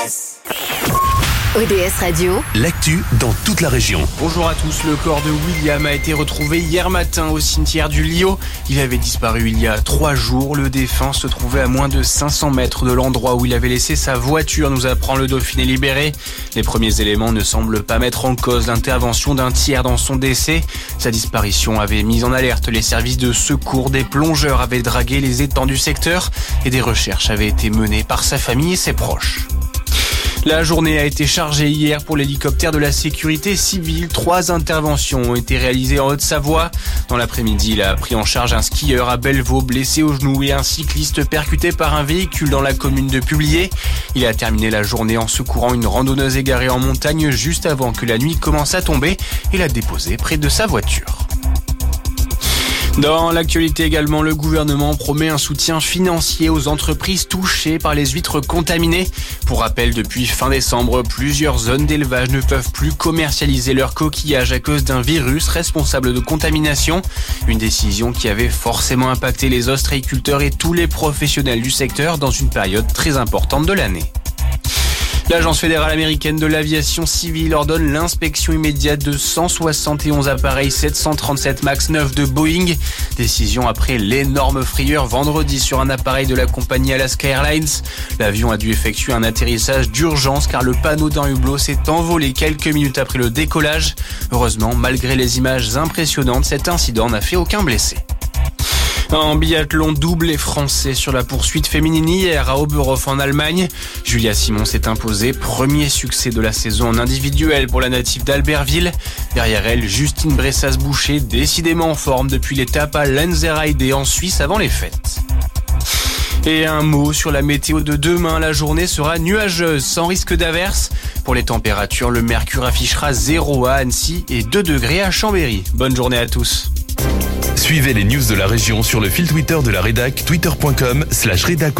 ODS Radio, l'actu dans toute la région. Bonjour à tous, le corps de William a été retrouvé hier matin au cimetière du Liot. Il avait disparu il y a 3 jours. Le défunt se trouvait à moins de 500 mètres de l'endroit où il avait laissé sa voiture, nous apprend le Dauphiné libéré. Les premiers éléments ne semblent pas mettre en cause l'intervention d'un tiers dans son décès. Sa disparition avait mis en alerte les services de secours. Des plongeurs avaient dragué les étangs du secteur et des recherches avaient été menées par sa famille et ses proches. La journée a été chargée hier pour l'hélicoptère de la sécurité civile. 3 interventions ont été réalisées en Haute-Savoie. Dans l'après-midi, il a pris en charge un skieur à Bellevaux blessé au genou et un cycliste percuté par un véhicule dans la commune de Publier. Il a terminé la journée en secourant une randonneuse égarée en montagne juste avant que la nuit commence à tomber et l'a déposée près de sa voiture. Dans l'actualité également, le gouvernement promet un soutien financier aux entreprises touchées par les huîtres contaminées. Pour rappel, depuis fin décembre, plusieurs zones d'élevage ne peuvent plus commercialiser leurs coquillages à cause d'un virus responsable de contamination. Une décision qui avait forcément impacté les ostréiculteurs et tous les professionnels du secteur dans une période très importante de l'année. L'Agence fédérale américaine de l'aviation civile ordonne l'inspection immédiate de 171 appareils 737 MAX 9 de Boeing. Décision après l'énorme frayeur vendredi sur un appareil de la compagnie Alaska Airlines. L'avion a dû effectuer un atterrissage d'urgence car le panneau d'un hublot s'est envolé quelques minutes après le décollage. Heureusement, malgré les images impressionnantes, cet incident n'a fait aucun blessé. En biathlon, doublé français sur la poursuite féminine hier à Oberhof en Allemagne. Julia Simon s'est imposée, premier succès de la saison en individuel pour la native d'Albertville. Derrière elle, Justine Bressas-Boucher, décidément en forme depuis l'étape à Lenzerheide en Suisse avant les fêtes. Et un mot sur la météo de demain. La journée sera nuageuse, sans risque d'averse. Pour les températures, le mercure affichera 0 à Annecy et 2 degrés à Chambéry. Bonne journée à tous. Suivez les news de la région sur le fil Twitter de la rédac, twitter.com/rédac.